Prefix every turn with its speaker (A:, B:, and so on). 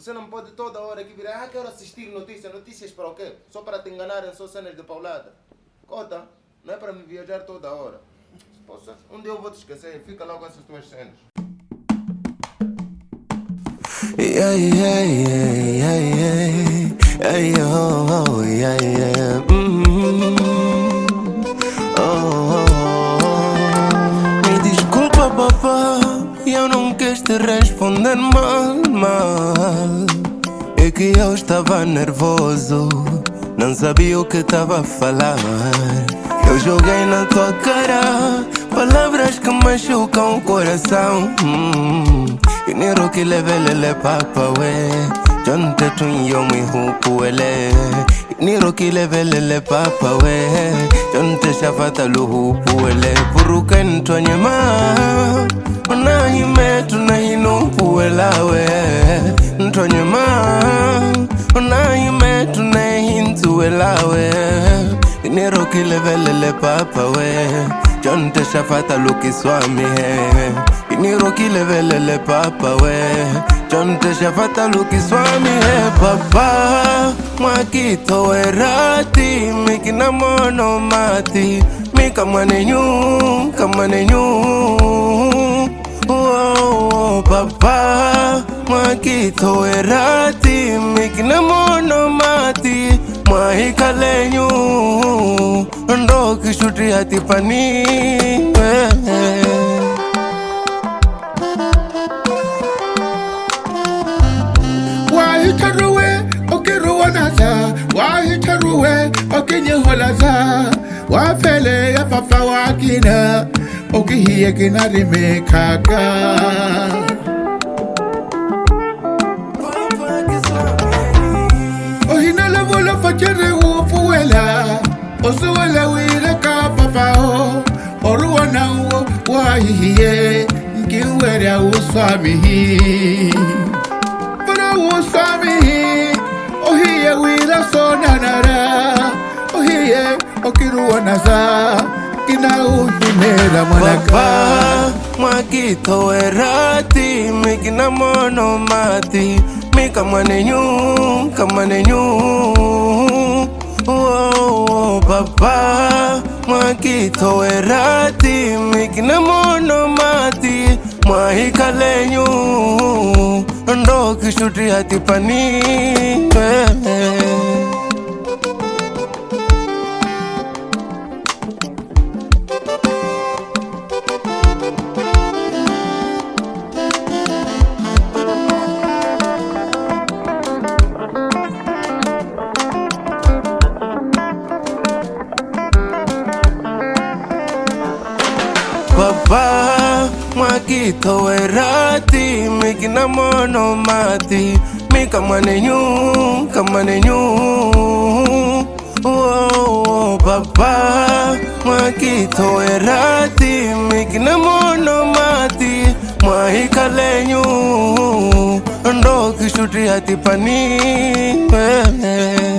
A: Você não pode toda hora aqui virar, quero assistir notícias para o quê? Só para te enganarem, só cenas de paulada. Cota, não é para me viajar toda hora. Poxa, um dia eu vou te esquecer, fica lá com essas tuas cenas.
B: Yeah, yeah, yeah, yeah, yeah, oh, yeah, yeah. Me desculpa, papá, eu não quis te responder mal. É que eu estava nervoso, não sabia o que estava a falar. Eu joguei na tua cara palavras que machucam o coração. Dinero que leve papa we John tetun yomi huku ele Dinero que leve papa we John te shafata lu huku ele Puruka ntwanyema Onahime tunahinupu elawe Ntwanyema Onahime tunahintu elawe Dinero que leve papa we John te shafata lu kiswami he Dinero que leve papa we John te shafata lu kiswami he papa Mwakito erati Mikina mono mati Mika manenyu Oh papa Mwakito erati Mikina mono mati Mwahika lenyu Ndo kishuti hati pani
C: Wahitaruwe okiruwanaza Wahitaruwe okinyeholaza Wafele ya fafa wakina Okihiye kinarime kaka Ohina levola fachere ufuwela Osuwela wile ka fafao Oruwana uo wahihiye Nkiwere uswamihi Uswamihi Ohiye wila sonanara Ohiye okiruwanaza Kina uhimela mwanaka
B: Papa Mwakito erati Mikina mono mati Mika manenyu Oh papa Mwakito erati Mikina mono mati Mwahika lenyu Ndo kishuti hati pani Papa Mwakito erati Mikina mono mati Mika manenyu Oh papa Mwakito erati Mikina mono mati Mwahika lenyu Ndo kishuti hati pani